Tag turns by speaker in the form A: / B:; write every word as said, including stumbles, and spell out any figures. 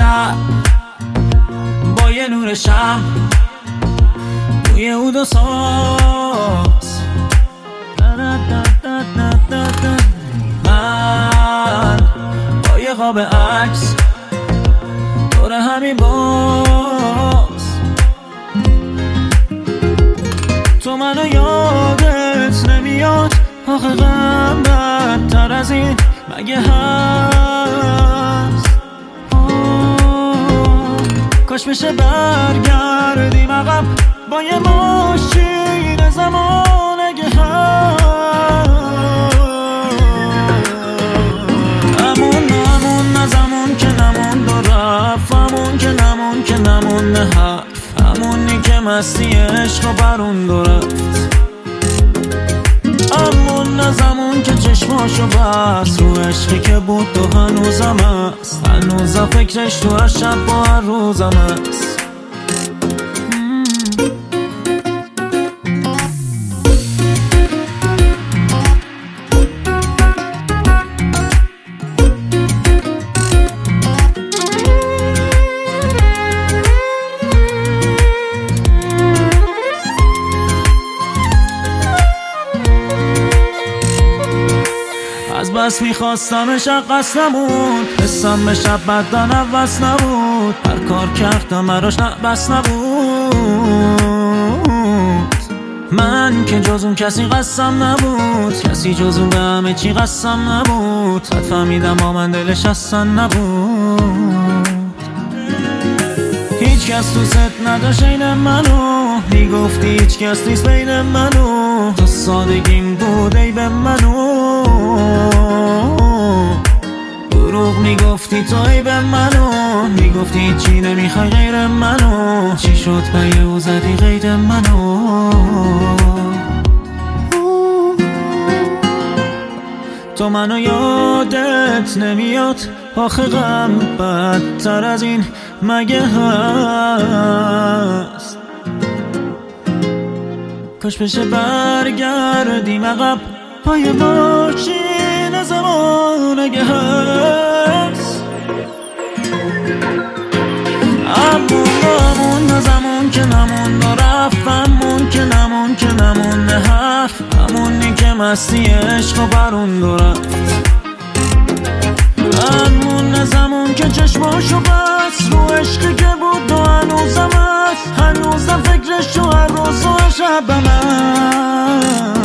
A: شب با یه نور شم روی اود و ساز من با یه قاب عکس دور همین باز تو منو یادت نمیاد آخه غم بدتر از این مگه هست؟ کاش بشه برگردیم عقب با یه ماشین زمان اگه هست همون همون از همون که نمون دو رفت همون که نمون که نمون نه حرف همونی که مستی عشق و برون دو رفت همون از همون که چشماشو بست رو عشقی که بود تو هنوزم هست هنوزم فکرش تو هر شب با هر روزم هست از بس میخواستمش قصد نبود حسم به شب بدن عوض نبود هر کار کردم براش بس نبود من که جز اون کسی قسم نبود کسی جز اون به همه چی قسم نبود حد فهمیدم با من دلش اصلا نبود هیچ کس دوست نداشت این منو میگفتی هیچ کس نیست بین منو تو سادگیم بود ای به منو دروغ میگفتی تو ای به منو میگفتی چی نمیخوای غیر منو چی شد به او زدی غیر منو تو منو یادت نمیاد آخه غم بدتر از این مگه هست کاش بشه برگردیم عقب پای ماشین زمان اگه هست همون همون از همون که نمون و رفت همون که نمون که نمون نه حرف همونی که مستی عشق و برون دو رفت همون از همون که چشماشو بست رو عشقی که بود و هنوزم هست هنوزم فکرش تو هر روز و شبم هست